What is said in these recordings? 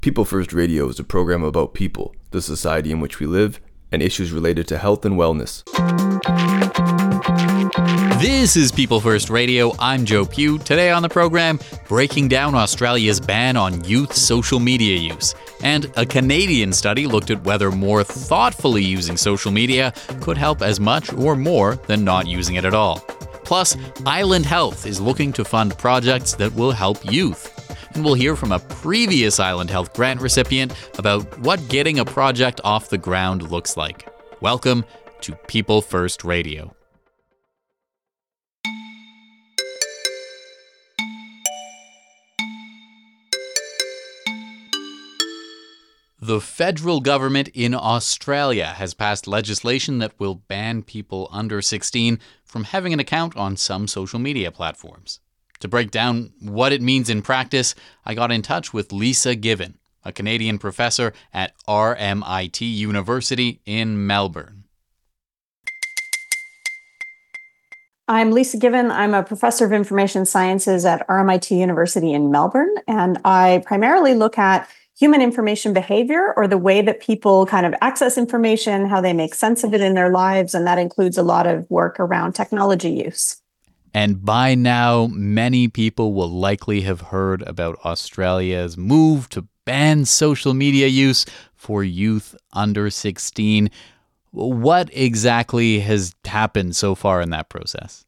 People First Radio is a program about people, the society in which we live, and issues related to health and wellness. This is People First Radio. I'm Joe Pugh. Today on the program, breaking down Australia's ban on youth social media use. And a Canadian study looked at whether more thoughtfully using social media could help as much or more than not using it at all. Plus, Island Health is looking to fund projects that will help youth. And we'll hear from a previous Island Health grant recipient about what getting a project off the ground looks like. Welcome to People First Radio. The federal government in Australia has passed legislation that will ban people under 16 from having an account on some social media platforms. To break down what it means in practice, I got in touch with Lisa Given, a Canadian professor at RMIT University in Melbourne. I'm Lisa Given. I'm a professor of information sciences at RMIT University in Melbourne, and I primarily look at human information behavior, or the way that people kind of access information, how they make sense of it in their lives, and that includes a lot of work around technology use. And by now, many people will likely have heard about Australia's move to ban social media use for youth under 16. What exactly has happened so far in that process?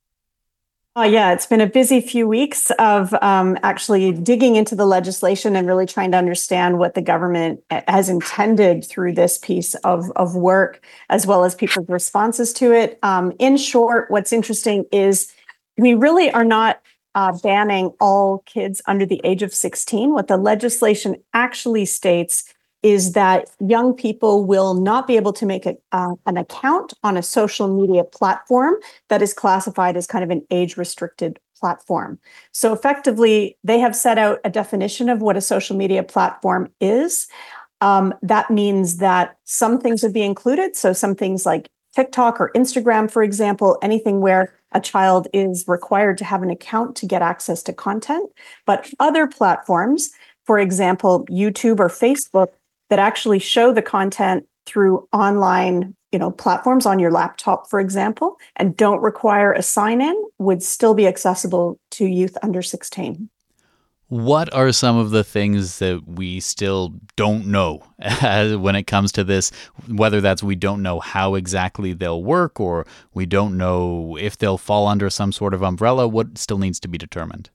It's been a busy few weeks of actually digging into the legislation and really trying to understand what the government has intended through this piece of work, as well as people's responses to it. In short, what's interesting is we really are not banning all kids under the age of 16. What the legislation actually states is that young people will not be able to make an account on a social media platform that is classified as kind of an age-restricted platform. So effectively, they have set out a definition of what a social media platform is. That means that some things would be included. So some things like TikTok or Instagram, for example, anything where a child is required to have an account to get access to content. But other platforms, for example, YouTube or Facebook, that actually show the content through online, platforms on your laptop, for example, and don't require a sign-in, would still be accessible to youth under 16. What are some of the things that we still don't know when it comes to this, whether that's we don't know how exactly they'll work or we don't know if they'll fall under some sort of umbrella? What still needs to be determined?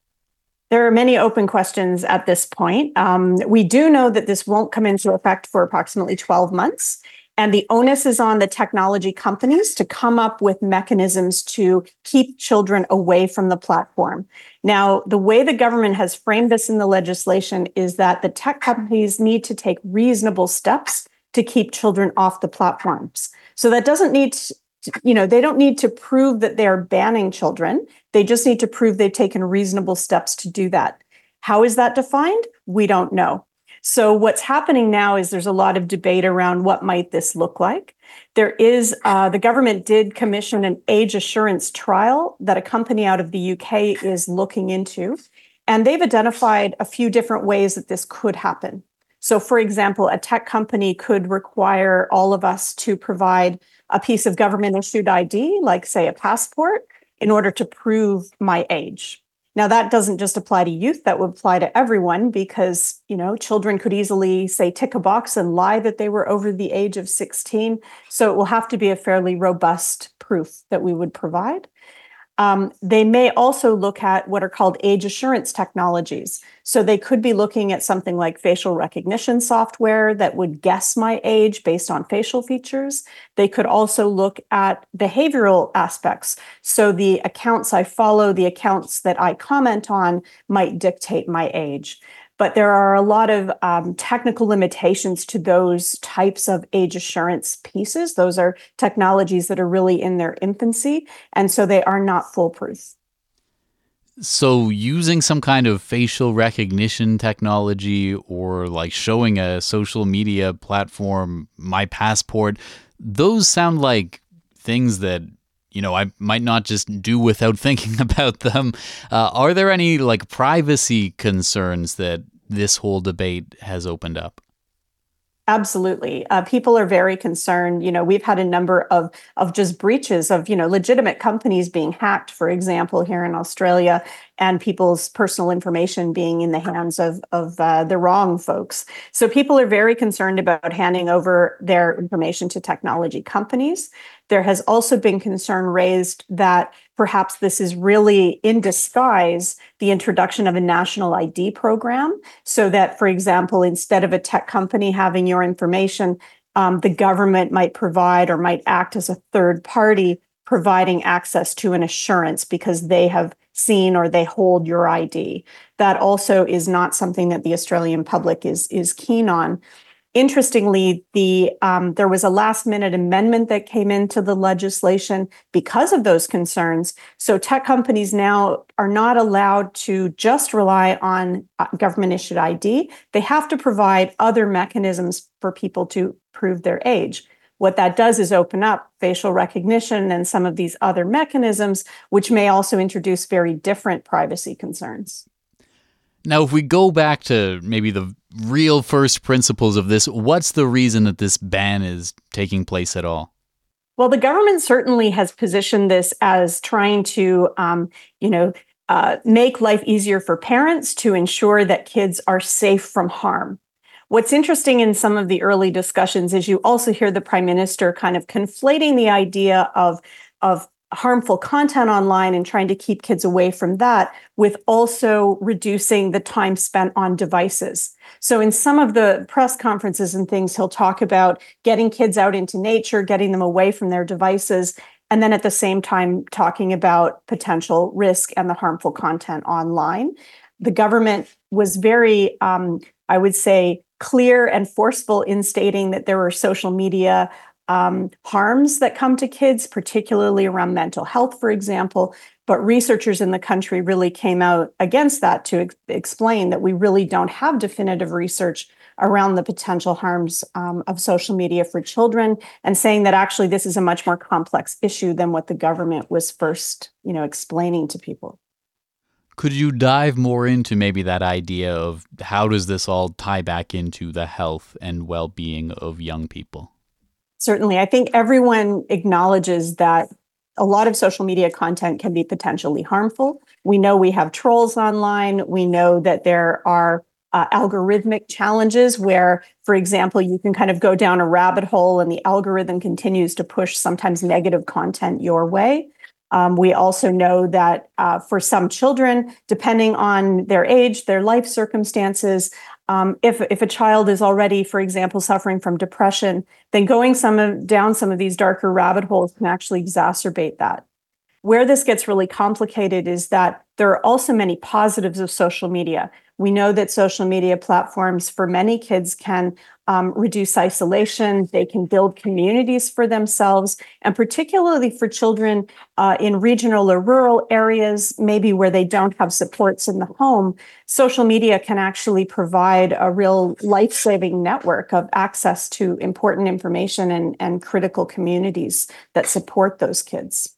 There are many open questions at this point. We do know that this won't come into effect for approximately 12 months. And the onus is on the technology companies to come up with mechanisms to keep children away from the platform. Now, the way the government has framed this in the legislation is that the tech companies need to take reasonable steps to keep children off the platforms. So that doesn't need to, they don't need to prove that they're banning children. They just need to prove they've taken reasonable steps to do that. How is that defined? We don't know. So what's happening now is there's a lot of debate around what might this look like. There is, the government did commission an age assurance trial that a company out of the UK is looking into, and they've identified a few different ways that this could happen. So for example, a tech company could require all of us to provide a piece of government issued ID, like say a passport, in order to prove my age. Now, that doesn't just apply to youth, that would apply to everyone because, children could easily say tick a box and lie that they were over the age of 16. So it will have to be a fairly robust proof that we would provide. They may also look at what are called age assurance technologies. So they could be looking at something like facial recognition software that would guess my age based on facial features. They could also look at behavioral aspects. So the accounts I follow, the accounts that I comment on might dictate my age. But there are a lot of technical limitations to those types of age assurance pieces. Those are technologies that are really in their infancy, and so they are not foolproof. So using some kind of facial recognition technology or like showing a social media platform, my passport, those sound like things that I might not just do without thinking about them. Are there any like privacy concerns that this whole debate has opened up? Absolutely. People are very concerned. We've had a number of just breaches of, legitimate companies being hacked, for example, here in Australia, and people's personal information being in the hands of the wrong folks. So people are very concerned about handing over their information to technology companies. There has also been concern raised that perhaps this is really in disguise the introduction of a national ID program, so that, for example, instead of a tech company having your information, the government might provide or might act as a third party providing access to an assurance because they have seen or they hold your ID. That also is not something that the Australian public is keen on. Interestingly, there was a last-minute amendment that came into the legislation because of those concerns. So tech companies now are not allowed to just rely on government-issued ID. They have to provide other mechanisms for people to prove their age. What that does is open up facial recognition and some of these other mechanisms, which may also introduce very different privacy concerns. Now, if we go back to maybe the real first principles of this, what's the reason that this ban is taking place at all? Well, the government certainly has positioned this as trying to, make life easier for parents to ensure that kids are safe from harm. What's interesting in some of the early discussions is you also hear the Prime Minister kind of conflating the idea of harmful content online and trying to keep kids away from that with also reducing the time spent on devices. So in some of the press conferences and things, he'll talk about getting kids out into nature, getting them away from their devices, and then at the same time talking about potential risk and the harmful content online. The government was very, I would say, clear and forceful in stating that there were social media harms that come to kids, particularly around mental health, for example. But researchers in the country really came out against that to explain that we really don't have definitive research around the potential harms of social media for children, and saying that actually this is a much more complex issue than what the government was first, explaining to people. Could you dive more into maybe that idea of how does this all tie back into the health and well-being of young people? Certainly. I think everyone acknowledges that a lot of social media content can be potentially harmful. We know we have trolls online. We know that there are algorithmic challenges where, for example, you can kind of go down a rabbit hole and the algorithm continues to push sometimes negative content your way. We also know that for some children, depending on their age, their life circumstances, if a child is already, for example, suffering from depression, then going down some of these darker rabbit holes can actually exacerbate that. Where this gets really complicated is that there are also many positives of social media. We know that social media platforms for many kids can reduce isolation, they can build communities for themselves, and particularly for children in regional or rural areas, maybe where they don't have supports in the home, social media can actually provide a real life-saving network of access to important information and critical communities that support those kids.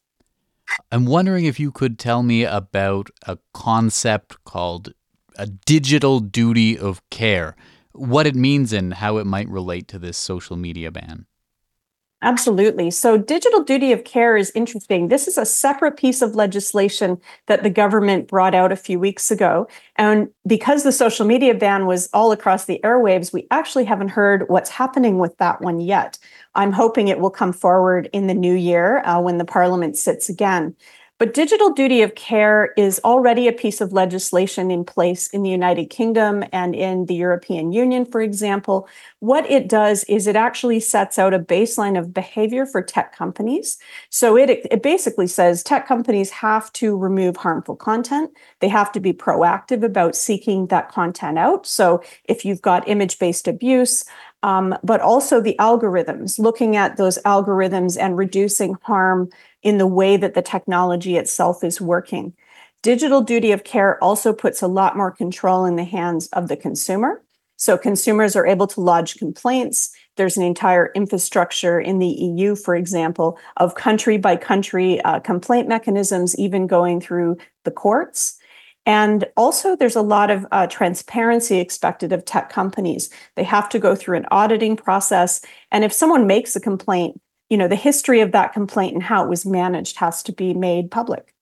I'm wondering if you could tell me about a concept called a digital duty of care, what it means and how it might relate to this social media ban. Absolutely. So digital duty of care is interesting. This is a separate piece of legislation that the government brought out a few weeks ago. And because the social media ban was all across the airwaves, we actually haven't heard what's happening with that one yet. I'm hoping it will come forward in the new year when the Parliament sits again. But digital duty of care is already a piece of legislation in place in the United Kingdom and in the European Union, for example. What it does is it actually sets out a baseline of behavior for tech companies. So it basically says tech companies have to remove harmful content. They have to be proactive about seeking that content out. So if you've got image-based abuse, but also the algorithms, looking at those algorithms and reducing harm in the way that the technology itself is working. Digital duty of care also puts a lot more control in the hands of the consumer. So consumers are able to lodge complaints. There's an entire infrastructure in the EU, for example, of country by country complaint mechanisms, even going through the courts. And also, there's a lot of transparency expected of tech companies. They have to go through an auditing process. And if someone makes a complaint, the history of that complaint and how it was managed has to be made public.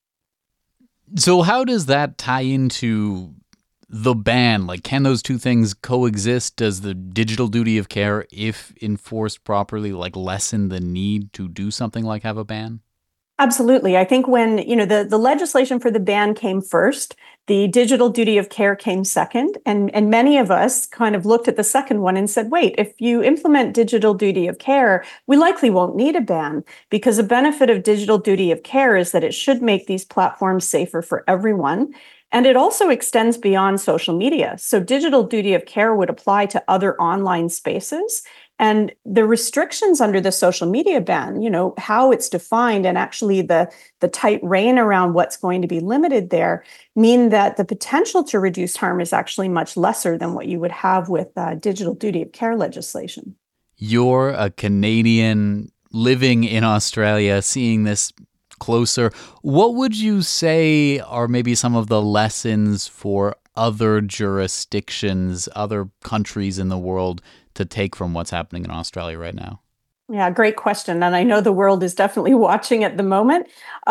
So how does that tie into the ban? Like, can those two things coexist? Does the digital duty of care, if enforced properly, lessen the need to do something like have a ban? Absolutely. I think when, the legislation for the ban came first, the digital duty of care came second. And many of us kind of looked at the second one and said, wait, if you implement digital duty of care, we likely won't need a ban, because a benefit of digital duty of care is that it should make these platforms safer for everyone. And it also extends beyond social media. So digital duty of care would apply to other online spaces. And the restrictions under the social media ban, how it's defined, and actually the tight rein around what's going to be limited there, mean that the potential to reduce harm is actually much lesser than what you would have with digital duty of care legislation. You're a Canadian living in Australia, seeing this closer. What would you say are maybe some of the lessons for other jurisdictions, other countries in the world to take from what's happening in Australia right now? Yeah, great question. And I know the world is definitely watching at the moment.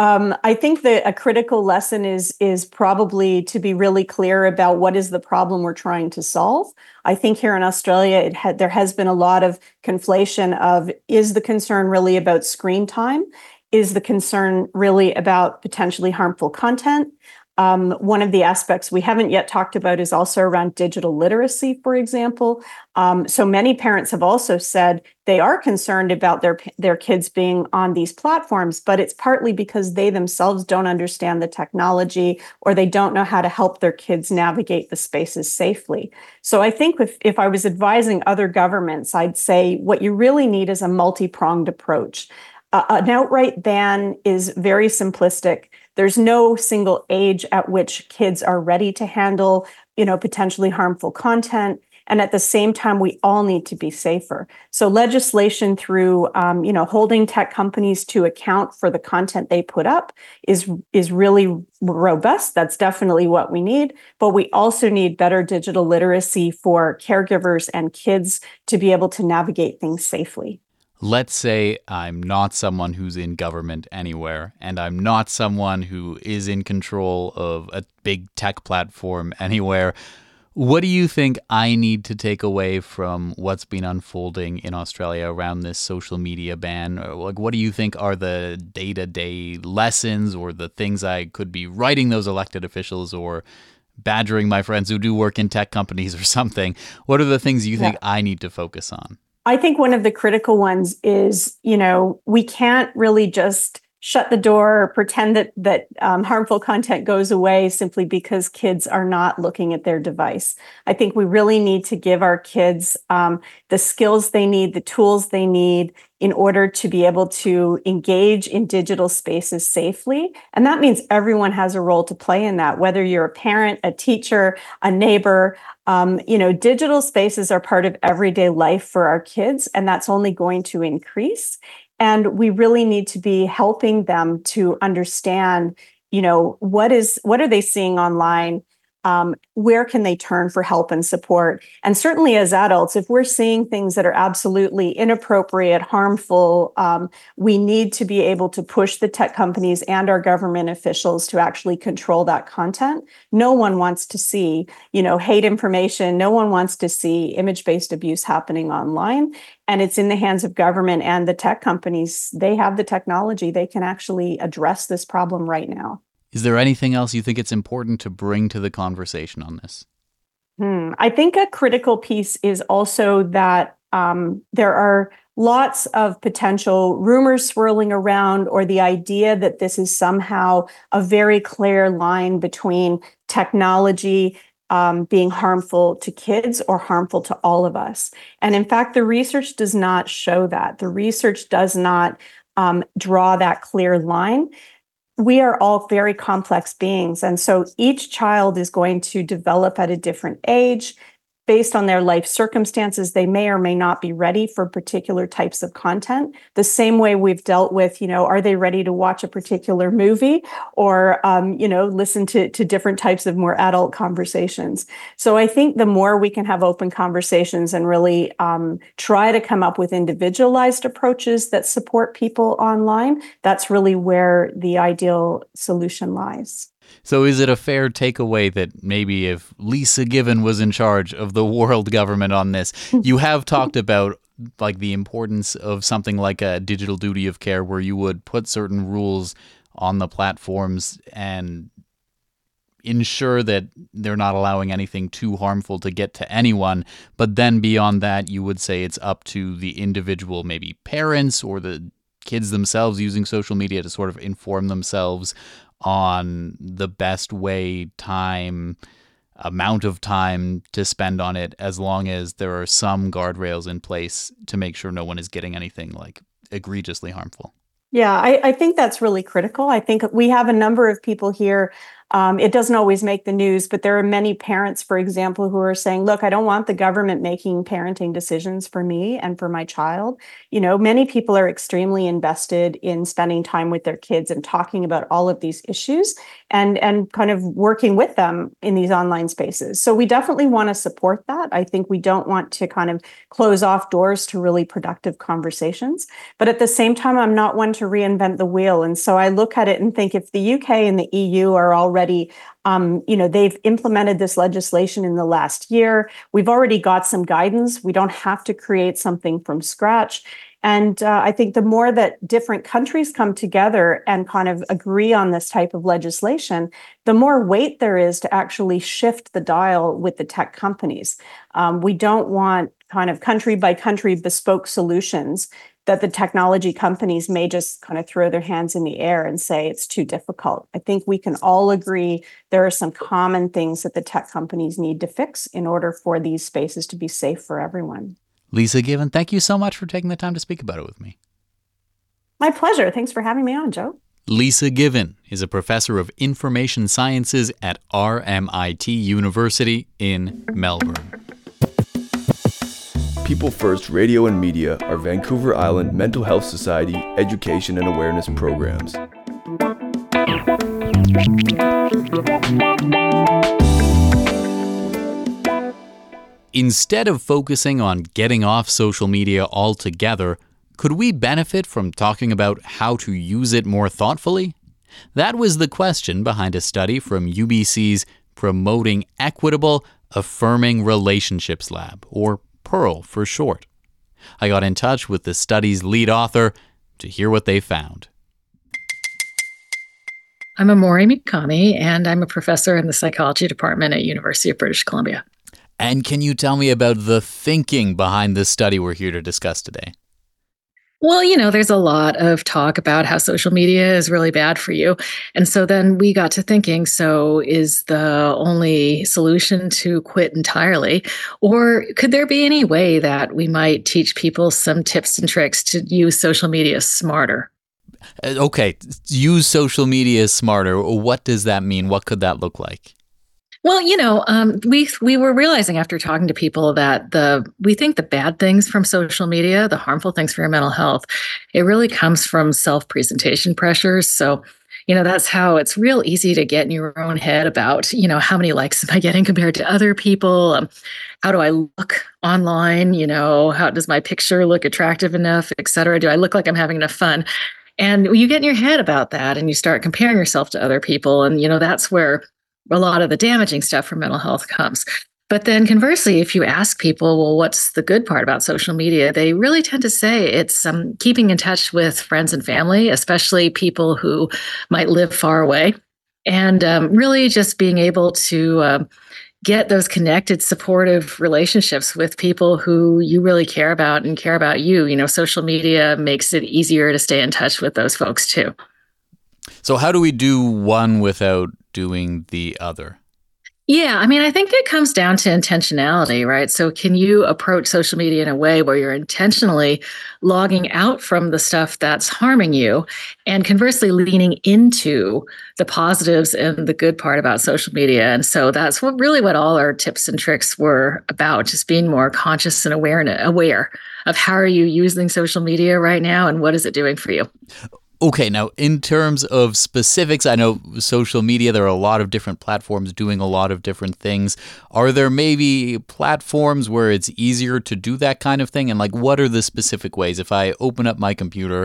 I think that a critical lesson is probably to be really clear about what is the problem we're trying to solve. I think here in Australia, there has been a lot of conflation of, is the concern really about screen time? Is the concern really about potentially harmful content? One of the aspects we haven't yet talked about is also around digital literacy, for example. So many parents have also said they are concerned about their kids being on these platforms, but it's partly because they themselves don't understand the technology, or they don't know how to help their kids navigate the spaces safely. So I think if I was advising other governments, I'd say what you really need is a multi-pronged approach. An outright ban is very simplistic. There's no single age at which kids are ready to handle, potentially harmful content. And at the same time, we all need to be safer. So legislation through, holding tech companies to account for the content they put up is really robust. That's definitely what we need. But we also need better digital literacy for caregivers and kids to be able to navigate things safely. Let's say I'm not someone who's in government anywhere, and I'm not someone who is in control of a big tech platform anywhere. What do you think I need to take away from what's been unfolding in Australia around this social media ban? What do you think are the day-to-day lessons, or the things I could be writing those elected officials, or badgering my friends who do work in tech companies or something? What are the things you think I need to focus on? I think one of the critical ones is, we can't really just shut the door or pretend that harmful content goes away simply because kids are not looking at their device. I think we really need to give our kids the skills they need, the tools they need in order to be able to engage in digital spaces safely. And that means everyone has a role to play in that, whether you're a parent, a teacher, a neighbor. Digital spaces are part of everyday life for our kids, and that's only going to increase. And we really need to be helping them to understand, what are they seeing online? Where can they turn for help and support? And certainly as adults, if we're seeing things that are absolutely inappropriate, harmful, we need to be able to push the tech companies and our government officials to actually control that content. No one wants to see, hate information. No one wants to see image-based abuse happening online. And it's in the hands of government and the tech companies. They have the technology. They can actually address this problem right now. Is there anything else you think it's important to bring to the conversation on this? I think a critical piece is also that there are lots of potential rumors swirling around, or the idea that this is somehow a very clear line between technology being harmful to kids or harmful to all of us. And in fact, the research does not show that. The research does not draw that clear line. We are all very complex beings. And so each child is going to develop at a different age. based on their life circumstances, they may or may not be ready for particular types of content. The same way we've dealt with, are they ready to watch a particular movie or, listen to different types of more adult conversations. So I think the more we can have open conversations and really try to come up with individualized approaches that support people online, that's really where the ideal solution lies. So is it a fair takeaway that maybe if Lisa Given was in charge of the world government on this, you have talked about like the importance of something like a digital duty of care where you would put certain rules on the platforms and ensure that they're not allowing anything too harmful to get to anyone. But then beyond that, you would say it's up to the individual, maybe parents or the kids themselves using social media to sort of inform themselves on the best way, amount of time to spend on it, as long as there are some guardrails in place to make sure no one is getting anything like egregiously harmful. Yeah, I think that's really critical. I think we have a number of people here. It doesn't always make the news, but there are many parents, for example, who are saying, look, I don't want the government making parenting decisions for me and for my child. Many people are extremely invested in spending time with their kids and talking about all of these issues and kind of working with them in these online spaces. So we definitely want to support that. I think we don't want to kind of close off doors to really productive conversations. But at the same time, I'm not one to reinvent the wheel. And so I look at it and think if the UK and the EU are already they've implemented this legislation in the last year. We've already got some guidance. We don't have to create something from scratch. And I think the more that different countries come together and kind of agree on this type of legislation, the more weight there is to actually shift the dial with the tech companies. We don't want kind of country by country bespoke solutions that the technology companies may just kind of throw their hands in the air and say it's too difficult. I think we can all agree there are some common things that the tech companies need to fix in order for these spaces to be safe for everyone. Lisa Given, thank you so much for taking the time to speak about it with me. My pleasure. Thanks for having me on, Joe. Lisa Given is a professor of information sciences at RMIT University in Melbourne. People First Radio and Media are Vancouver Island Mental Health Society education and awareness programs. Instead of focusing on getting off social media altogether, could we benefit from talking about how to use it more thoughtfully? That was the question behind a study from UBC's Promoting Equitable, Affirming Relationships Lab, or PEARL for short. I got in touch with the study's lead author to hear what they found. I'm Amori Mikami, and I'm a professor in the psychology department at University of British Columbia. And can you tell me about the thinking behind the study we're here to discuss today? Well, there's a lot of talk about how social media is really bad for you. And so then we got to thinking, so is the only solution to quit entirely? Or could there be any way that we might teach people some tips and tricks to use social media smarter? Okay, use social media smarter. What does that mean? What could that look like? Well, we were realizing after talking to people that we think the bad things from social media, the harmful things for your mental health, it really comes from self-presentation pressures. So, that's how it's real easy to get in your own head about, how many likes am I getting compared to other people? How do I look online? How does my picture look attractive enough, et cetera? Do I look like I'm having enough fun? And you get in your head about that and you start comparing yourself to other people. And, that's where a lot of the damaging stuff for mental health comes. But then conversely, if you ask people, well, what's the good part about social media? They really tend to say it's keeping in touch with friends and family, especially people who might live far away. And really just being able to get those connected, supportive relationships with people who you really care about and care about you. Social media makes it easier to stay in touch with those folks too. So how do we do one without doing the other? Yeah, I mean, I think it comes down to intentionality, right? So, can you approach social media in a way where you're intentionally logging out from the stuff that's harming you and conversely leaning into the positives and the good part about social media? And so that's what all our tips and tricks were about, just being more conscious and aware of how are you using social media right now and what is it doing for you? Okay, now in terms of specifics, I know social media, there are a lot of different platforms doing a lot of different things. Are there maybe platforms where it's easier to do that kind of thing? And like, what are the specific ways? If I open up my computer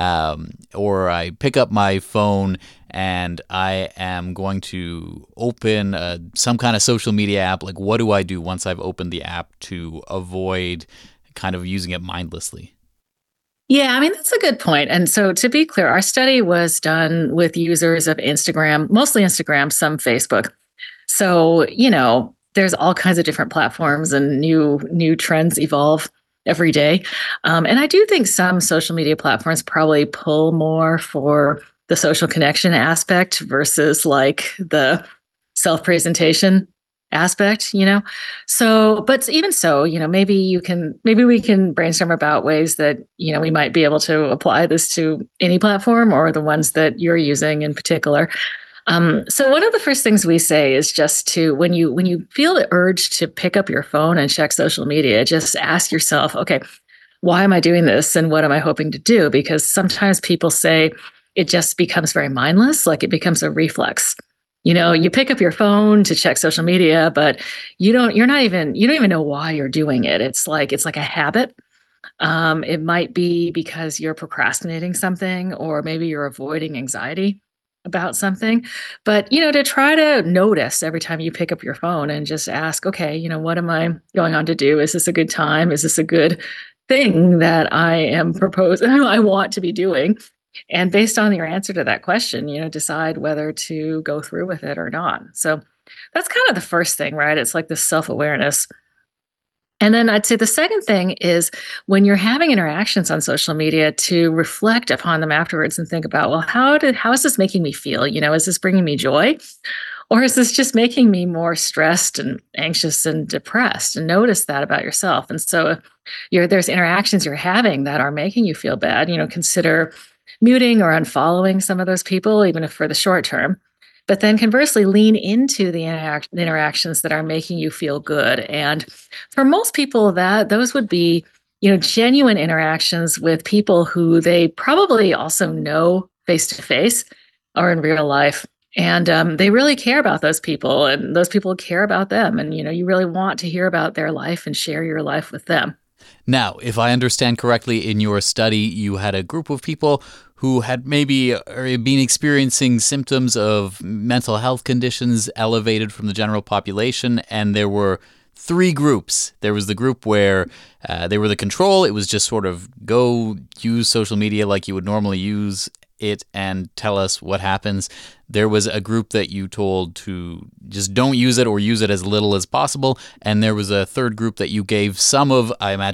or I pick up my phone and I am going to open some kind of social media app, like what do I do once I've opened the app to avoid kind of using it mindlessly? Yeah, I mean, that's a good point. And so to be clear, our study was done with users of Instagram, mostly Instagram, some Facebook. So, there's all kinds of different platforms and new trends evolve every day. And I do think some social media platforms probably pull more for the social connection aspect versus like the self-presentation aspect. So, but even so, maybe we can brainstorm about ways that, we might be able to apply this to any platform or the ones that you're using in particular. So one of the first things we say is just to, when you feel the urge to pick up your phone and check social media, just ask yourself, okay, why am I doing this? And what am I hoping to do? Because sometimes people say it just becomes very mindless, like it becomes a reflex. You pick up your phone to check social media, but you don't even know why you're doing it. It's like a habit. It might be because you're procrastinating something, or maybe you're avoiding anxiety about something. But, to try to notice every time you pick up your phone and just ask, okay, what am I going on to do? Is this a good time? Is this a good thing that I am proposing, I want to be doing? And based on your answer to that question, decide whether to go through with it or not. So that's kind of the first thing, right? It's like this self-awareness. And then I'd say the second thing is when you're having interactions on social media, to reflect upon them afterwards and think about, well, how is this making me feel? Is this bringing me joy? Or is this just making me more stressed and anxious and depressed? And notice that about yourself. And so there's interactions you're having that are making you feel bad. Consider muting or unfollowing some of those people, even if for the short term. But then conversely, lean into the interactions that are making you feel good. And for most people, those would be, genuine interactions with people who they probably also know face to face or in real life. And they really care about those people, and those people care about them. And, you really want to hear about their life and share your life with them. Now, if I understand correctly, in your study, you had a group of people who had maybe been experiencing symptoms of mental health conditions elevated from the general population, and there were three groups. There was the group where they were the control. It was just sort of go use social media like you would normally use it and tell us what happens. There was a group that you told to just don't use it or use it as little as possible. And there was a third group that you gave some of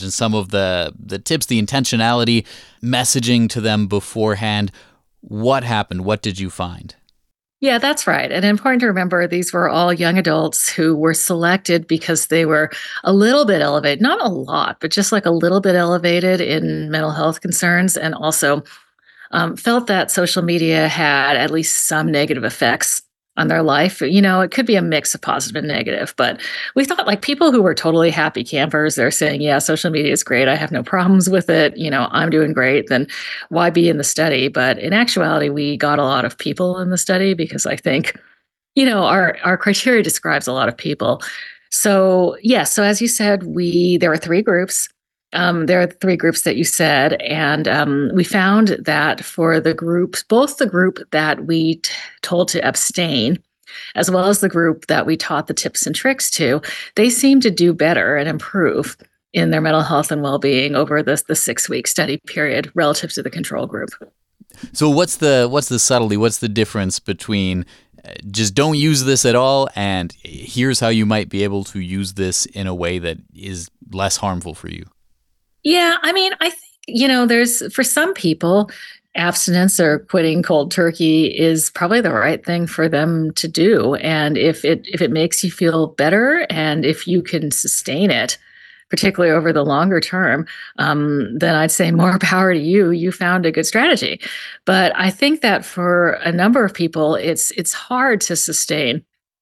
the tips, the intentionality, messaging to them beforehand. What happened? What did you find? Yeah, that's right. And important to remember, these were all young adults who were selected because they were a little bit elevated, not a lot, but just like a little bit elevated in mental health concerns, and also felt that social media had at least some negative effects on their life. It could be a mix of positive and negative, but we thought like people who were totally happy campers, they're saying, yeah, social media is great. I have no problems with it. I'm doing great. Then why be in the study? But in actuality, we got a lot of people in the study because I think, our criteria describes a lot of people. So yeah, so as you said, there were three groups. There are three groups that you said, and we found that for the groups, both the group that we told to abstain, as well as the group that we taught the tips and tricks to, they seemed to do better and improve in their mental health and well-being over the 6-week study period relative to the control group. So what's the subtlety? What's the difference between just don't use this at all and here's how you might be able to use this in a way that is less harmful for you? Yeah, I mean, I think, there's, for some people, abstinence or quitting cold turkey is probably the right thing for them to do. And if it makes you feel better and if you can sustain it, particularly over the longer term, then I'd say more power to you. You found a good strategy. But I think that for a number of people, it's hard to sustain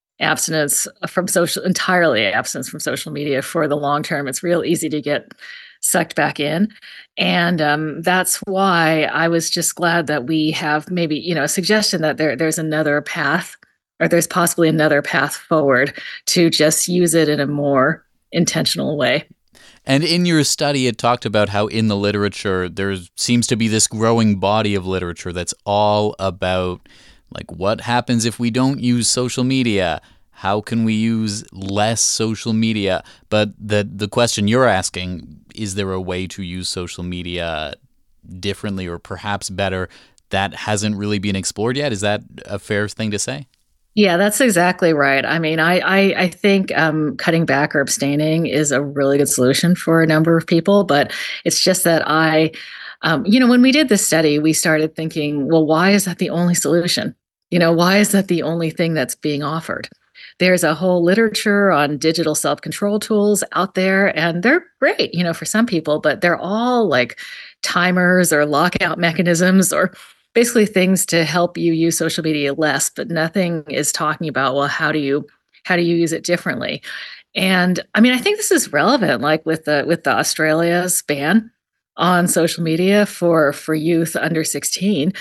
entirely abstinence from social media for the long term. It's real easy to get sucked back in. And that's why I was just glad that we have maybe, a suggestion that there's another path, or there's possibly another path forward to just use it in a more intentional way. And in your study, it talked about how in the literature, there seems to be this growing body of literature that's all about like what happens if we don't use social media? How can we use less social media? But the question you're asking, is there a way to use social media differently or perhaps better that hasn't really been explored yet? Is that a fair thing to say? Yeah, that's exactly right. I mean, I think cutting back or abstaining is a really good solution for a number of people, but it's just that when we did this study, we started thinking, well, why is that the only solution? Why is that the only thing that's being offered? There's a whole literature on digital self-control tools out there, and they're great, for some people, but they're all like timers or lockout mechanisms or basically things to help you use social media less, but nothing is talking about, well, how do you use it differently? And I mean, I think this is relevant, like with the Australia's ban on social media for youth under 16.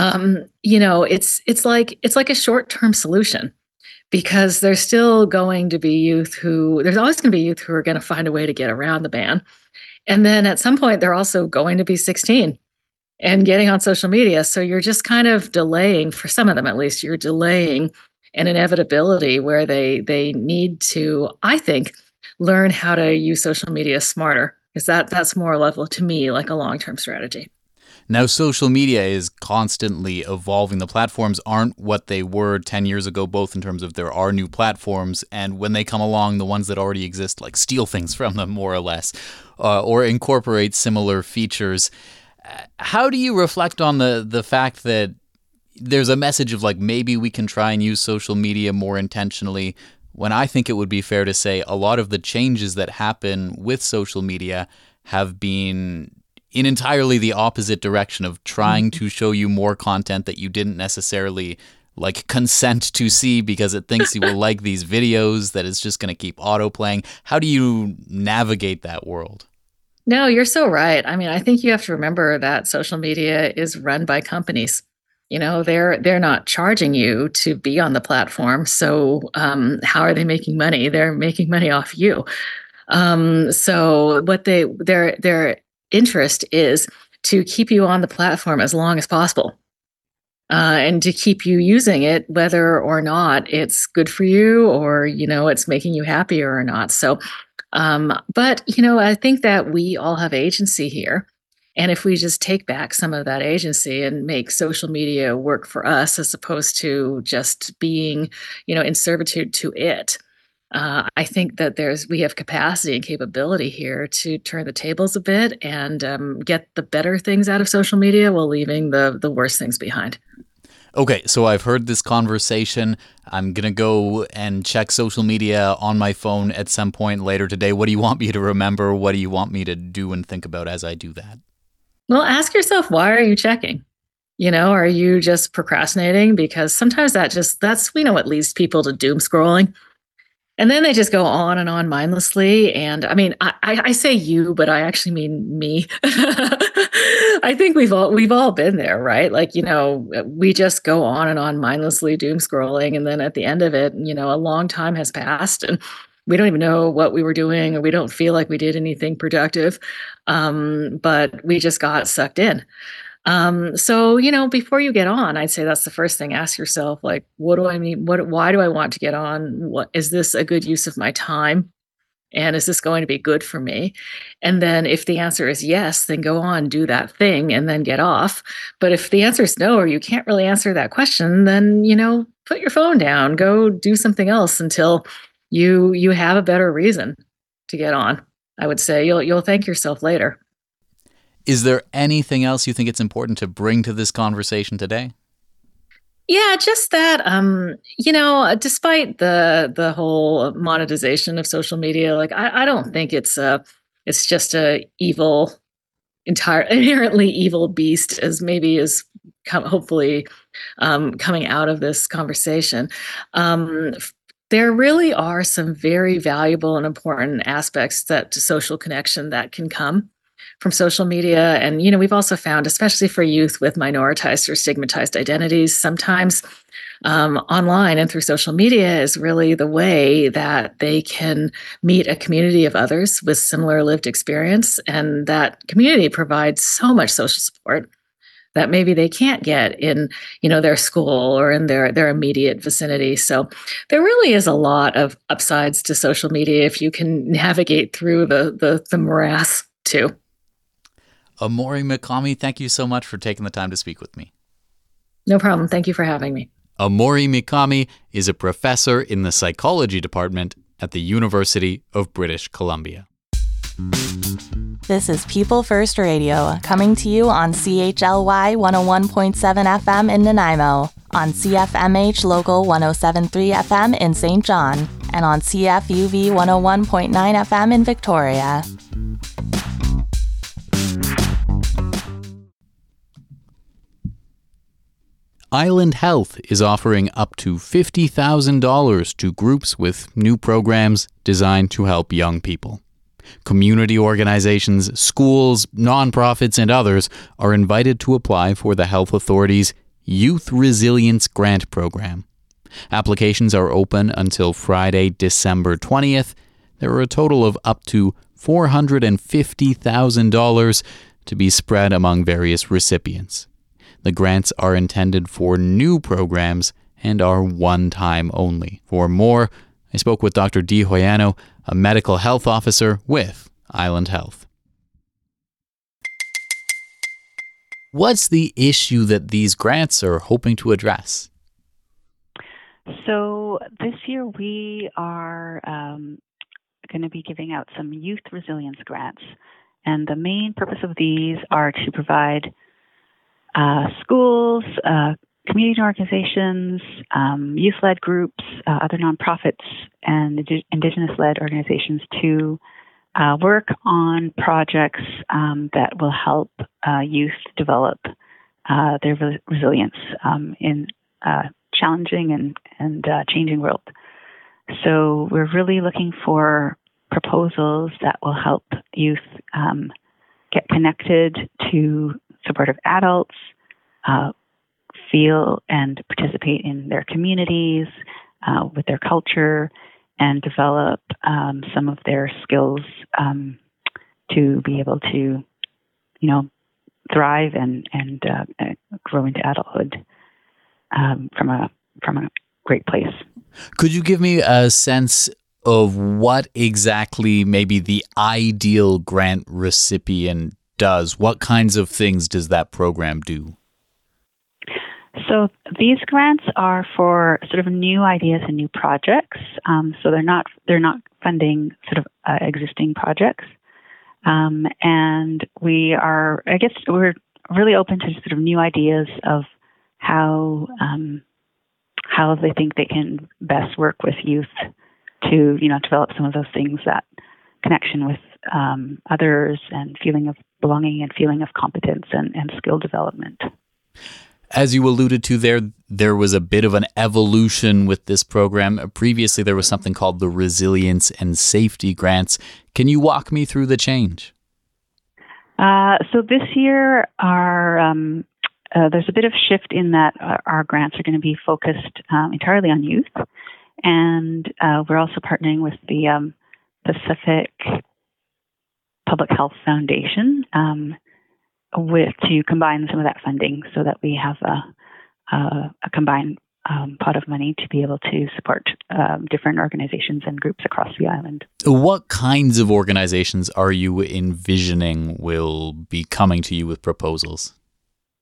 It's like a short-term solution, because there's still going to be there's always going to be youth who are going to find a way to get around the ban. And then at some point, they're also going to be 16 and getting on social media. So you're just kind of delaying, for some of them at least, you're delaying an inevitability where they need to, I think, learn how to use social media smarter. Because that's more level to me like a long-term strategy. Now, social media is constantly evolving. The platforms aren't what they were 10 years ago, both in terms of there are new platforms, and when they come along, the ones that already exist, like steal things from them, more or less, or incorporate similar features. How do you reflect on the fact that there's a message of like maybe we can try and use social media more intentionally, when I think it would be fair to say a lot of the changes that happen with social media have been in entirely the opposite direction of trying to show you more content that you didn't necessarily like consent to see because it thinks you will like these videos, that it's just going to keep auto-playing. How do you navigate that world? No, you're so right. I mean, I think you have to remember that social media is run by companies. They're not charging you to be on the platform. So how are they making money? They're making money off you. So what their interest is to keep you on the platform as long as possible, and to keep you using it, whether or not it's good for you or, it's making you happier or not. So, but, I think that we all have agency here. And if we just take back some of that agency and make social media work for us, as opposed to just being, in servitude to it, I think that we have capacity and capability here to turn the tables a bit and get the better things out of social media while leaving the worst things behind. Okay, so I've heard this conversation. I'm going to go and check social media on my phone at some point later today. What do you want me to remember? What do you want me to do and think about as I do that? Well, ask yourself, why are you checking? Are you just procrastinating? Because sometimes that's what leads people to doom scrolling. And then they just go on and on mindlessly. And I mean, I say you, but I actually mean me. I think we've all been there, right? Like, we just go on and on mindlessly doom scrolling. And then at the end of it, a long time has passed and we don't even know what we were doing, or we don't feel like we did anything productive. But we just got sucked in. So, before you get on, I'd say that's the first thing. Ask yourself, like, what do I mean? Why do I want to get on? Is this a good use of my time? And is this going to be good for me? And then if the answer is yes, then go on, do that thing and then get off. But if the answer is no, or you can't really answer that question, then, put your phone down, go do something else until you have a better reason to get on. I would say you'll thank yourself later. Is there anything else you think it's important to bring to this conversation today? Yeah, just that, despite the whole monetization of social media, like I don't think it's just a evil, inherently evil beast as maybe is hopefully coming out of this conversation. There really are some very valuable and important aspects to social connection that can come from social media. And, we've also found, especially for youth with minoritized or stigmatized identities, sometimes online and through social media is really the way that they can meet a community of others with similar lived experience. And that community provides so much social support that maybe they can't get in, their school or in their immediate vicinity. So there really is a lot of upsides to social media if you can navigate through the morass too. Omori Mikami, thank you so much for taking the time to speak with me. No problem. Thank you for having me. Omori Mikami is a professor in the psychology department at the University of British Columbia. This is People First Radio, coming to you on CHLY 101.7 FM in Nanaimo, on CFMH Local 107.3 FM in St. John, and on CFUV 101.9 FM in Victoria. Island Health is offering up to $50,000 to groups with new programs designed to help young people. Community organizations, schools, nonprofits, and others are invited to apply for the Health Authority's Youth Resilience Grant Program. Applications are open until Friday, December 20th. There are a total of up to $450,000 to be spread among various recipients. The grants are intended for new programs and are one-time only. For more, I spoke with Dr. Di Hoyano, a medical health officer with Island Health. What's the issue that these grants are hoping to address? So this year we are going to be giving out some youth resilience grants. And the main purpose of these are to provide schools, community organizations, youth-led groups, other nonprofits, and Indigenous-led organizations to work on projects that will help youth develop their resilience in a challenging and changing world. So we're really looking for proposals that will help youth get connected to supportive adults, feel and participate in their communities, with their culture, and develop some of their skills to be able to, thrive and grow into adulthood from a great place. Could you give me a sense of what exactly maybe the ideal grant recipient does? What kinds of things does that program do? So these grants are for sort of new ideas and new projects. So they're not funding sort of existing projects. And we're really open to sort of new ideas of how they think they can best work with youth to, develop some of those things, that connection with others and feeling of belonging and feeling of competence and skill development. As you alluded to there was a bit of an evolution with this program. Previously, there was something called the Resilience and Safety Grants. Can you walk me through the change? So this year, there's a bit of shift in that our grants are going to be focused entirely on youth. And we're also partnering with the Pacific Public Health Foundation to combine some of that funding so that we have a combined pot of money to be able to support different organizations and groups across the island. What kinds of organizations are you envisioning will be coming to you with proposals?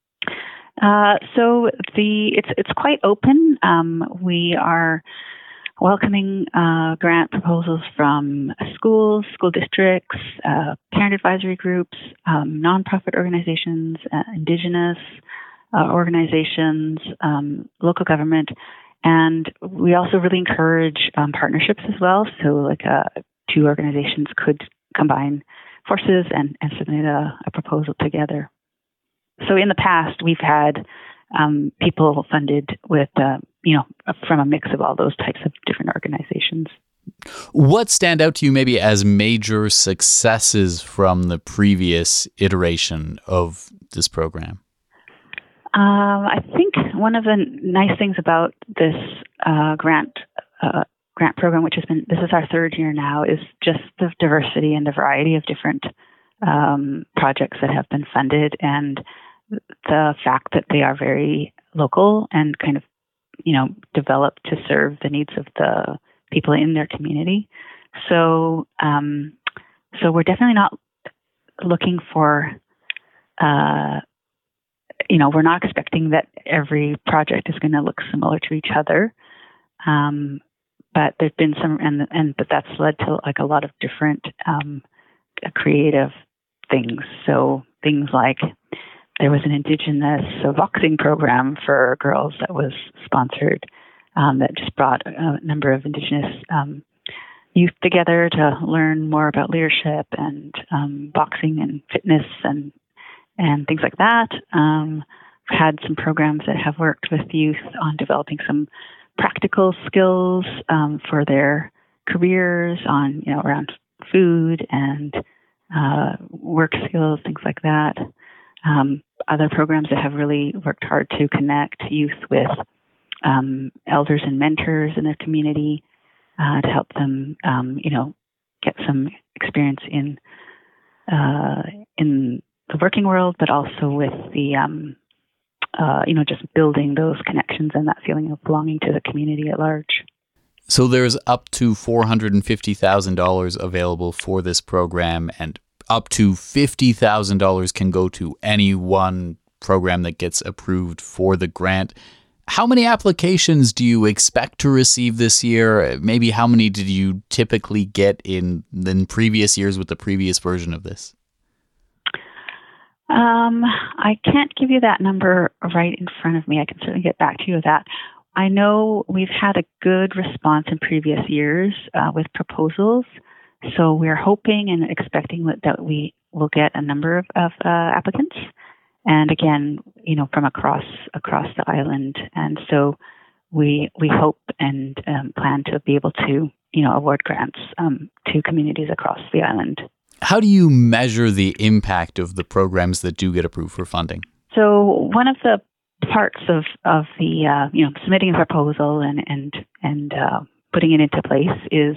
So it's quite open. We are welcoming grant proposals from schools, school districts, parent advisory groups, nonprofit organizations, Indigenous organizations, local government. And we also really encourage partnerships as well. So like two organizations could combine forces and submit a proposal together. So in the past, we've had people funded with, from a mix of all those types of different organizations. What stand out to you maybe as major successes from the previous iteration of this program? I think one of the nice things about this grant program, this is our third year now, is just the diversity and the variety of different projects that have been funded, and the fact that they are very local and kind of, developed to serve the needs of the people in their community. So we're definitely not looking for, we're not expecting that every project is going to look similar to each other. But there's been some, but that's led to like a lot of different creative things. So things like there was an Indigenous boxing program for girls that was sponsored that just brought a number of Indigenous youth together to learn more about leadership and boxing and fitness and things like that. Had some programs that have worked with youth on developing some practical skills for their careers on, around food and work skills, things like that. Other programs that have really worked hard to connect youth with elders and mentors in their community to help them, get some experience in the working world, but also with the, just building those connections and that feeling of belonging to the community at large. So there's up to $450,000 available for this program, and up to $50,000 can go to any one program that gets approved for the grant. How many applications do you expect to receive this year? Maybe how many did you typically get in previous years with the previous version of this? I can't give you that number right in front of me. I can certainly get back to you with that. I know we've had a good response in previous years with proposals. So we're hoping and expecting that we will get a number of applicants. And again, from across the island. And so we hope and plan to be able to, award grants to communities across the island. How do you measure the impact of the programs that do get approved for funding? So one of the parts of the submitting a proposal and putting it into place is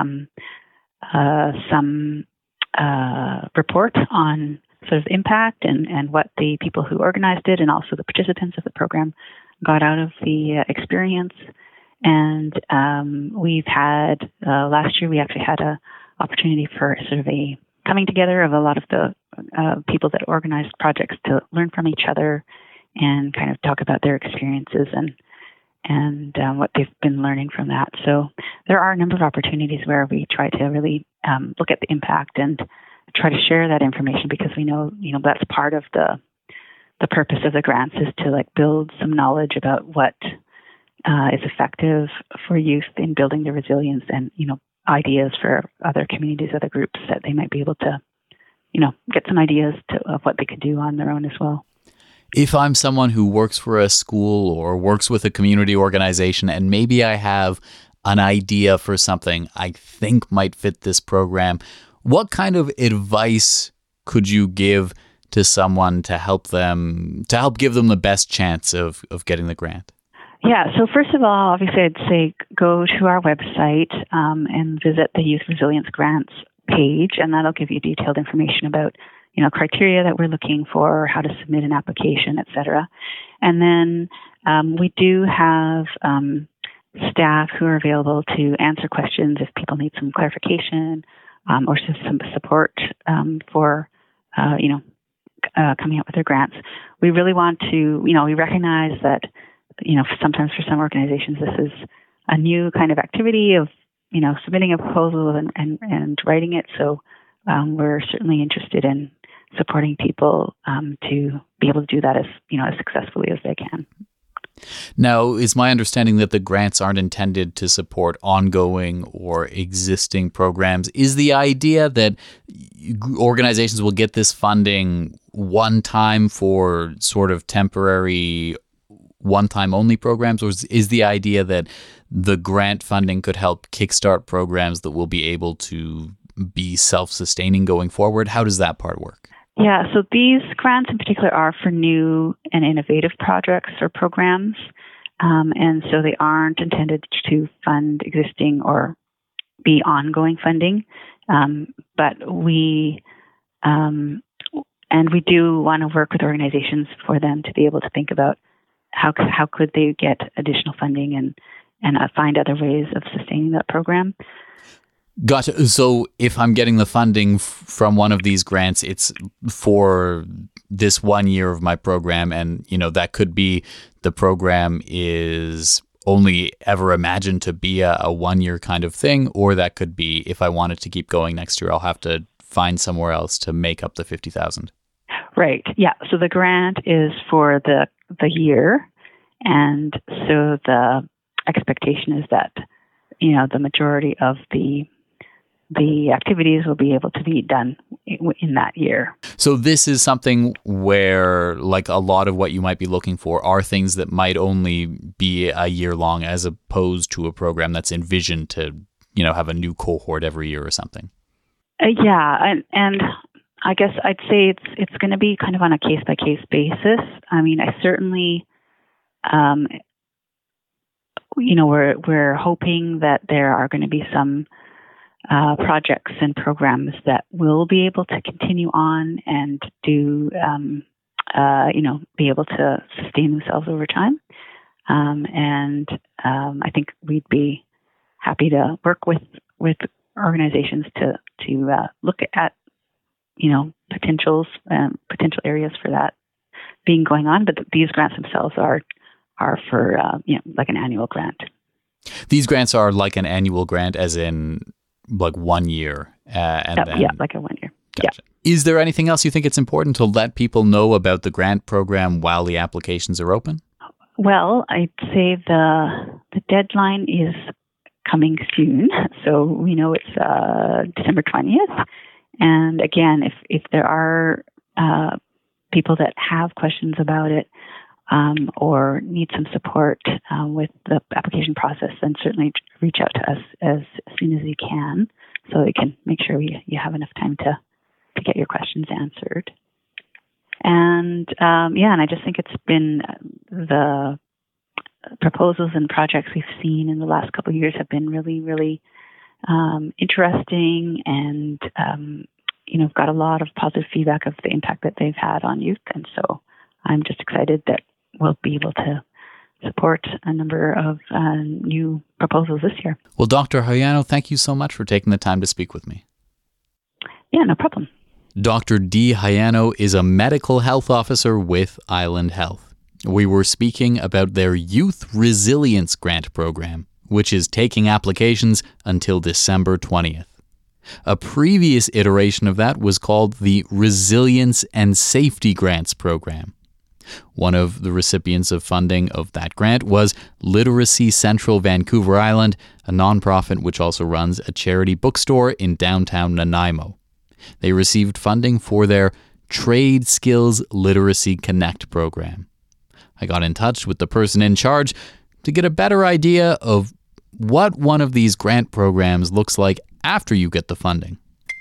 some report on sort of impact and what the people who organized it and also the participants of the program got out of the experience. And we've had last year we actually had a opportunity for sort of a coming together of a lot of the people that organized projects to learn from each other and kind of talk about their experiences and what they've been learning from that. So there are a number of opportunities where we try to really look at the impact and try to share that information, because we know, that's part of the purpose of the grants is to build some knowledge about what is effective for youth in building their resilience and, ideas for other communities, other groups that they might be able to, get some ideas of what they could do on their own as well. If I'm someone who works for a school or works with a community organization, and maybe I have an idea for something I think might fit this program, what kind of advice could you give to someone to help give them the best chance of getting the grant? Yeah, so first of all, obviously I'd say go to our website and visit the Youth Resilience Grants page, and that'll give you detailed information about criteria that we're looking for, how to submit an application, et cetera. And then we do have staff who are available to answer questions if people need some clarification or some support for, coming up with their grants. We really want to, we recognize that, sometimes for some organizations this is a new kind of activity of, submitting a proposal and writing it. So we're certainly interested in supporting people to be able to do that as successfully as they can. Now, is my understanding that the grants aren't intended to support ongoing or existing programs? Is the idea that organizations will get this funding one time for sort of temporary, one-time only programs, or is the idea that the grant funding could help kickstart programs that will be able to be self-sustaining going forward? How does that part work? Yeah, so these grants in particular are for new and innovative projects or programs, and so they aren't intended to fund existing or be ongoing funding. But we do want to work with organizations for them to be able to think about how could they get additional funding and find other ways of sustaining that program. Gotcha. So if I'm getting the funding from one of these grants, it's for this 1 year of my program, and that could be the program is only ever imagined to be a 1 year kind of thing, or that could be if I wanted to keep going next year, I'll have to find somewhere else to make up the $50,000. Right. Yeah. So the grant is for the year, and so the expectation is that the majority of the activities will be able to be done in that year. So this is something where, like, a lot of what you might be looking for are things that might only be a year long, as opposed to a program that's envisioned to, have a new cohort every year or something. Yeah, and I guess I'd say it's going to be kind of on a case by case basis. I mean, I certainly, we're hoping that there are going to be some projects and programs that will be able to continue on and do, be able to sustain themselves over time. And I think we'd be happy to work with organizations to look at, potential areas for that being going on. But these grants themselves are for, like an annual grant. These grants are like an annual grant, as in like 1 year. Like a 1 year. Gotcha. Yeah. Is there anything else you think it's important to let people know about the grant program while the applications are open? Well, I'd say the deadline is coming soon. So we know it's December 20th. And again, if there are people that have questions about it or need some support with the application process, then certainly reach out to us as soon as you can, so we can make sure you have enough time to get your questions answered. And and I just think it's been the proposals and projects we've seen in the last couple of years have been really, really interesting, and got a lot of positive feedback of the impact that they've had on youth. And so I'm just excited that we'll be able to support a number of new proposals this year. Well, Dr. Hayano, thank you so much for taking the time to speak with me. Yeah, no problem. Dr. Dee Hayano is a medical health officer with Island Health. We were speaking about their Youth Resilience Grant program, which is taking applications until December 20th. A previous iteration of that was called the Resilience and Safety Grants program. One of the recipients of funding of that grant was Literacy Central Vancouver Island, a nonprofit which also runs a charity bookstore in downtown Nanaimo. They received funding for their Trade Skills Literacy Connect program. I got in touch with the person in charge to get a better idea of what one of these grant programs looks like after you get the funding.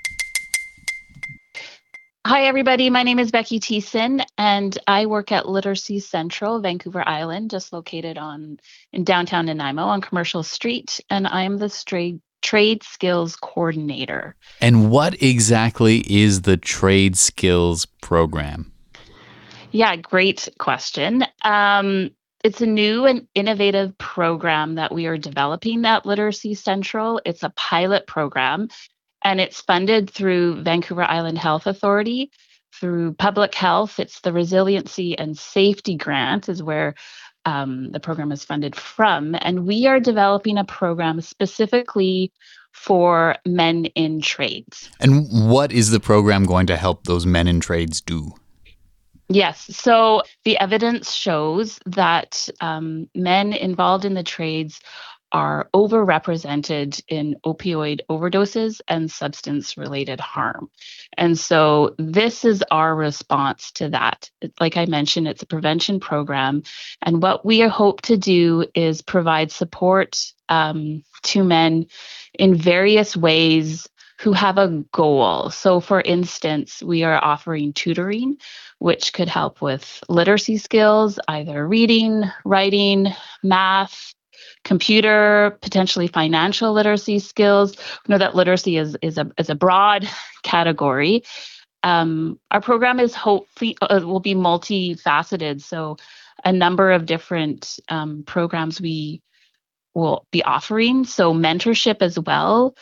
Hi, everybody. My name is Becky Thiessen, and I work at Literacy Central, Vancouver Island, just located in downtown Nanaimo on Commercial Street, and I'm the Trade Skills Coordinator. And what exactly is the Trade Skills program? Yeah, great question. It's a new and innovative program that we are developing at Literacy Central. It's a pilot program, and it's funded through Vancouver Island Health Authority, through public health. It's the Resiliency and Safety Grant is where the program is funded from. And we are developing a program specifically for men in trades. And what is the program going to help those men in trades do? Yes. So the evidence shows that men involved in the trades are overrepresented in opioid overdoses and substance-related harm. And so this is our response to that. Like I mentioned, it's a prevention program. And what we hope to do is provide support to men in various ways who have a goal. So for instance, we are offering tutoring, which could help with literacy skills, either reading, writing, math, computer, potentially financial literacy skills. We know that literacy is a broad category. Our program is hopefully will be multifaceted. So a number of different programs we will be offering. So mentorship as well.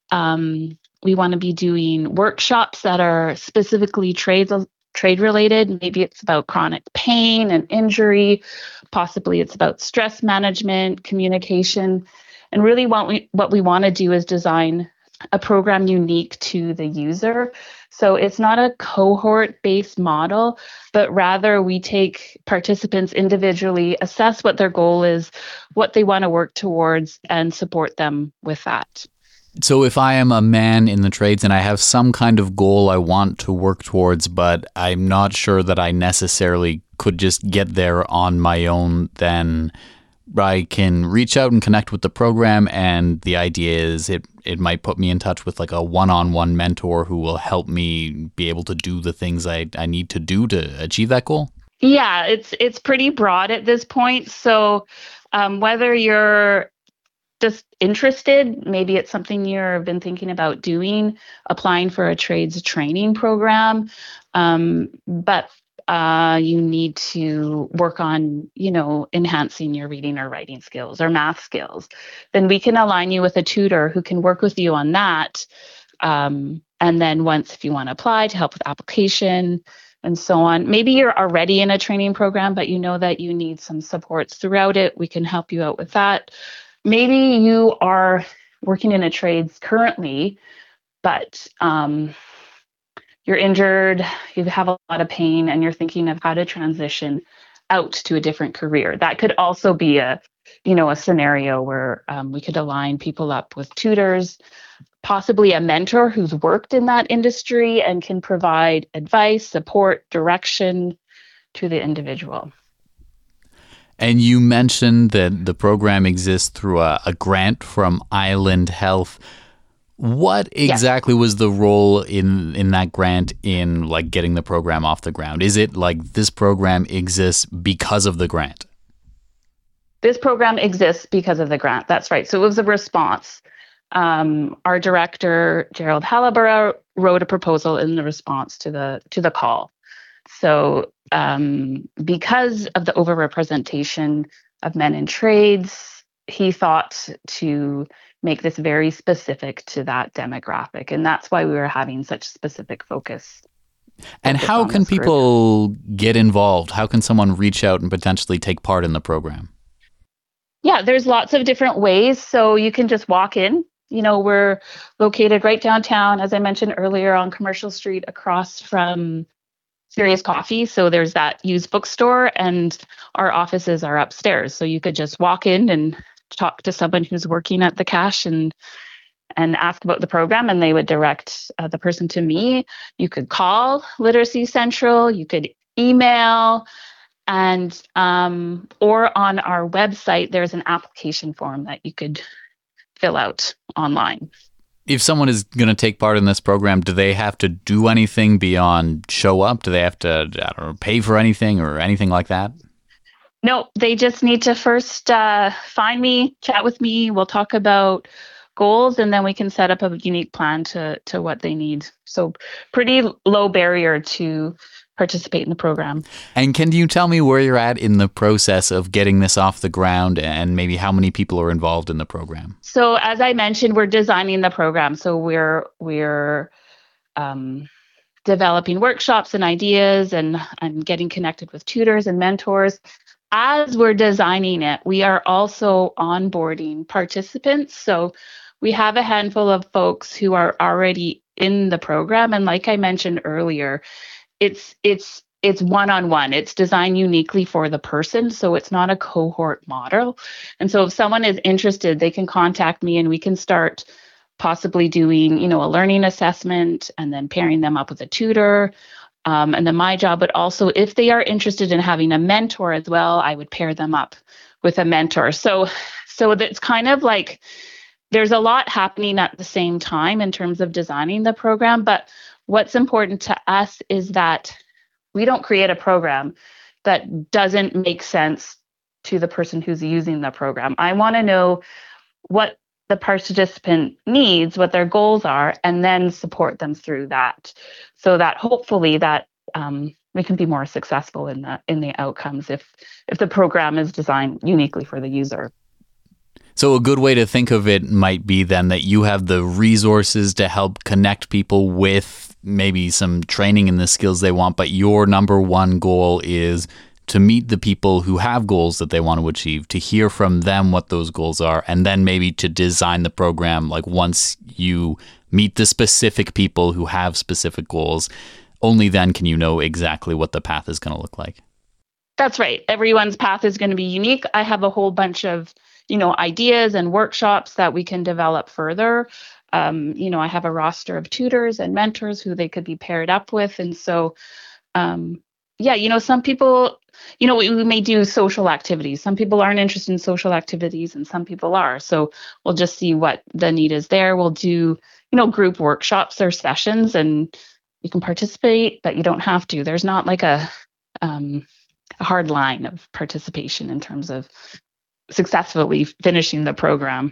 We want to be doing workshops that are specifically trade related. Maybe it's about chronic pain and injury. Possibly it's about stress management, communication. And really what we want to do is design a program unique to the user. So it's not a cohort-based model, but rather we take participants individually, assess what their goal is, what they want to work towards, and support them with that. So if I am a man in the trades and I have some kind of goal I want to work towards, but I'm not sure that I necessarily could just get there on my own, then I can reach out and connect with the program. And the idea is it might put me in touch with like a one-on-one mentor who will help me be able to do the things I need to do to achieve that goal. Yeah, it's pretty broad at this point. So whether you're just interested, maybe it's something you've been thinking about doing, applying for a trades training program, but you need to work on, enhancing your reading or writing skills or math skills, then we can align you with a tutor who can work with you on that. And then if you want to apply, to help with application and so on. Maybe you're already in a training program, but you know that you need some supports throughout it. We can help you out with that. Maybe you are working in a trades currently, but you're injured, you have a lot of pain, and you're thinking of how to transition out to a different career. That could also be a scenario where we could align people up with tutors, possibly a mentor who's worked in that industry and can provide advice, support, direction to the individual. And you mentioned that the program exists through a grant from Island Health. What exactly was the role in that grant in like getting the program off the ground? Is it like this program exists because of the grant? This program exists because of the grant. That's right. So it was a response. Our director, Gerald Halliburgh, wrote a proposal in the response to the call. So because of the overrepresentation of men in trades, he thought to make this very specific to that demographic. And that's why we were having such specific focus. And how can people get involved? How can someone reach out and potentially take part in the program? Yeah, there's lots of different ways. So you can just walk in. We're located right downtown, as I mentioned earlier, on Commercial Street across from Serious Coffee. So there's that used bookstore, and our offices are upstairs. So you could just walk in and talk to someone who's working at the cash and ask about the program, and they would direct the person to me. You could call Literacy Central, you could email, and or on our website, there's an application form that you could fill out online. If someone is going to take part in this program, do they have to do anything beyond show up? Do they have to pay for anything or anything like that? No, they just need to first find me, chat with me. We'll talk about goals, and then we can set up a unique plan to what they need. So pretty low barrier to participate in the program. And can you tell me where you're at in the process of getting this off the ground and maybe how many people are involved in the program? So as I mentioned, we're designing the program. So we're developing workshops and ideas and getting connected with tutors and mentors. as we're designing it, we are also onboarding participants. So we have a handful of folks who are already in the program. And like I mentioned earlier, it's one-on-one. It's designed uniquely for the person. So it's not a cohort model. And so if someone is interested, they can contact me and we can start possibly doing, a learning assessment and then pairing them up with a tutor. And then my job would also, if they are interested in having a mentor as well, I would pair them up with a mentor. So it's kind of like there's a lot happening at the same time in terms of designing the program. But what's important to us is that we don't create a program that doesn't make sense to the person who's using the program. I want to know what the participant needs, what their goals are, and then support them through that, so that hopefully that we can be more successful in the outcomes if the program is designed uniquely for the user. So a good way to think of it might be then that you have the resources to help connect people with maybe some training in the skills they want, but your number one goal is to meet the people who have goals that they want to achieve, to hear from them what those goals are, and then maybe to design the program. Like once you meet the specific people who have specific goals, only then can you know exactly what the path is going to look like. That's right. Everyone's path is going to be unique. I have a whole bunch of, ideas and workshops that we can develop further. I have a roster of tutors and mentors who they could be paired up with. And so, some people, we may do social activities. Some people aren't interested in social activities and some people are. So we'll just see what the need is there. We'll do, group workshops or sessions, and you can participate, but you don't have to. There's not like a hard line of participation in terms of successfully finishing the program.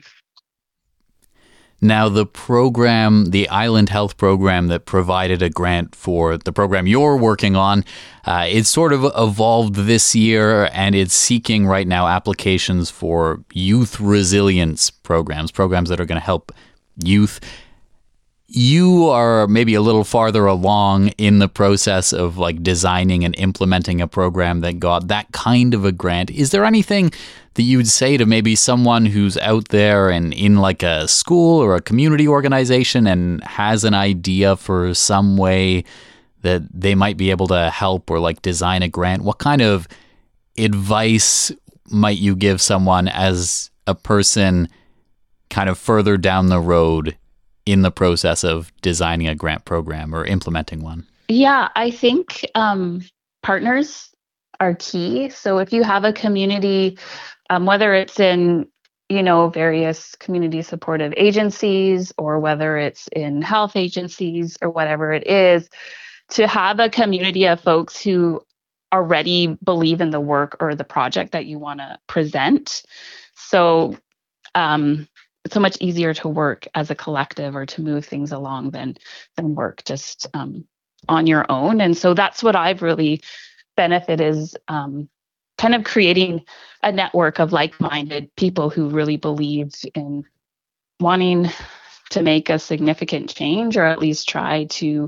Now, the program, the Island Health program that provided a grant for the program you're working on, it's sort of evolved this year, and it's seeking right now applications for youth resilience programs that are going to help youth. You are maybe a little farther along in the process of like designing and implementing a program that got that kind of a grant. Is there anything that you would say to maybe someone who's out there and in like a school or a community organization and has an idea for some way that they might be able to help or like design a grant? What kind of advice might you give someone as a person kind of further down the road in the process of designing a grant program or implementing one? Yeah, I think partners are key. So if you have a community, whether it's in, various community supportive agencies or whether it's in health agencies or whatever it is, to have a community of folks who already believe in the work or the project that you want to present. So it's so much easier to work as a collective or to move things along than work just on your own. And so that's what I've really benefited is kind of creating a network of like-minded people who really believe in wanting to make a significant change, or at least try to,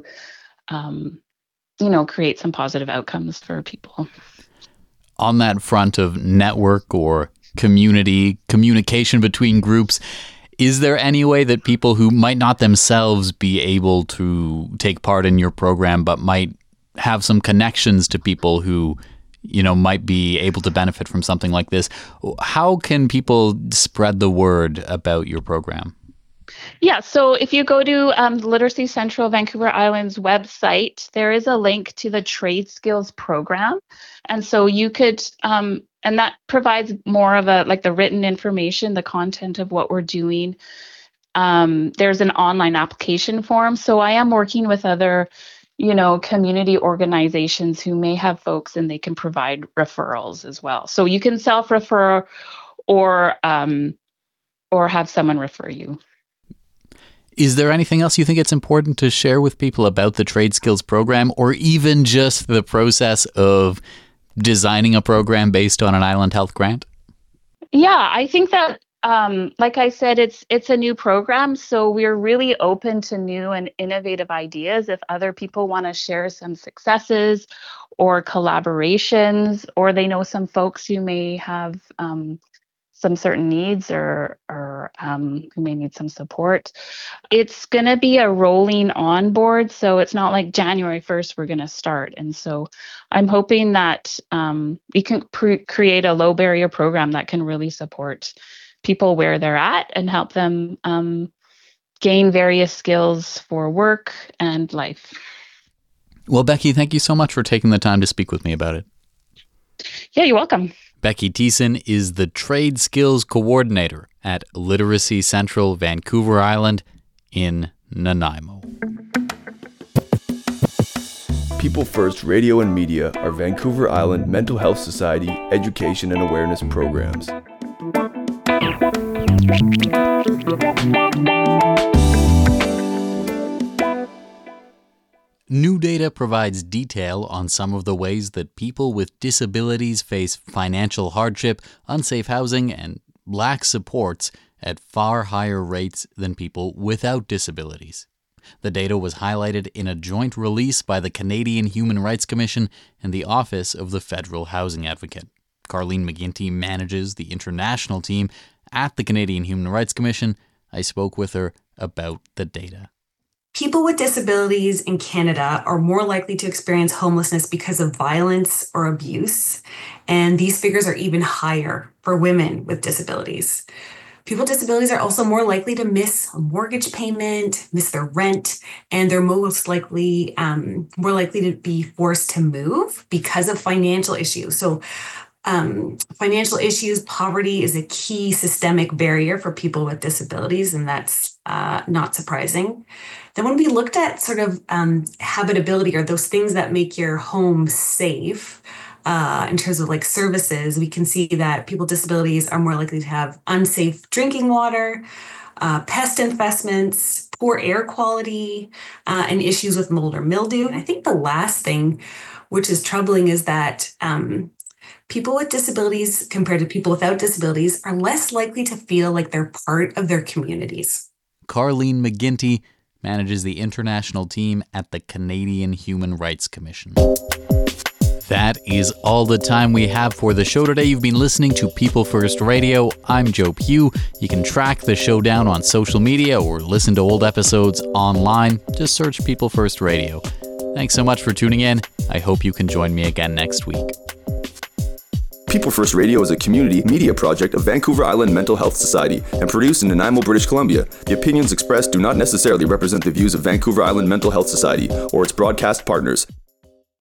create some positive outcomes for people. On that front of network or communication between groups, is there any way that people who might not themselves be able to take part in your program but might have some connections to people who might be able to benefit from something like this, how can people spread the word about your program? Yeah, so if you go to the Literacy Central Vancouver Island's website, there is a link to the Trade Skills program. And so you could, and that provides more of the written information, the content of what we're doing. There's an online application form. So I am working with other, community organizations who may have folks, and they can provide referrals as well. So you can self-refer or have someone refer you. Is there anything else you think it's important to share with people about the Trade Skills program, or even just the process of designing a program based on an Island Health grant? Yeah, I think that like I said, it's a new program, so we're really open to new and innovative ideas. If other people want to share some successes or collaborations, or they know some folks who may have some certain needs or who may need some support. It's going to be a rolling on board, so it's not like January 1st we're going to start. And so I'm hoping that we can create a low barrier program that can really support people where they're at and help them gain various skills for work and life. Well, Becky, thank you so much for taking the time to speak with me about it. Yeah, you're welcome. Becky Thiessen is the Trade Skills Coordinator at Literacy Central Vancouver Island in Nanaimo. People First Radio and Media are Vancouver Island Mental Health Society education and awareness programs. New data provides detail on some of the ways that people with disabilities face financial hardship, unsafe housing, and lack supports at far higher rates than people without disabilities. The data was highlighted in a joint release by the Canadian Human Rights Commission and the Office of the Federal Housing Advocate. Carleen McGinty manages the international team at the Canadian Human Rights Commission. I spoke with her about the data. People with disabilities in Canada are more likely to experience homelessness because of violence or abuse, and these figures are even higher for women with disabilities. People with disabilities are also more likely to miss a mortgage payment, miss their rent, and they're most likely more likely to be forced to move because of financial issues. So financial issues, poverty is a key systemic barrier for people with disabilities, and that's not surprising. Then when we looked at sort of habitability, or those things that make your home safe, in terms of like services, we can see that people with disabilities are more likely to have unsafe drinking water, pest infestments, poor air quality, and issues with mold or mildew. And I think the last thing, which is troubling, is that people with disabilities compared to people without disabilities are less likely to feel like they're part of their communities. Carleen McGinty manages the international team at the Canadian Human Rights Commission. That is all the time we have for the show today. You've been listening to People First Radio. I'm Joe Pugh. You can track the show down on social media or listen to old episodes online. Just search People First Radio. Thanks so much for tuning in. I hope you can join me again next week. People First Radio is a community media project of Vancouver Island Mental Health Society and produced in Nanaimo, British Columbia. The opinions expressed do not necessarily represent the views of Vancouver Island Mental Health Society or its broadcast partners.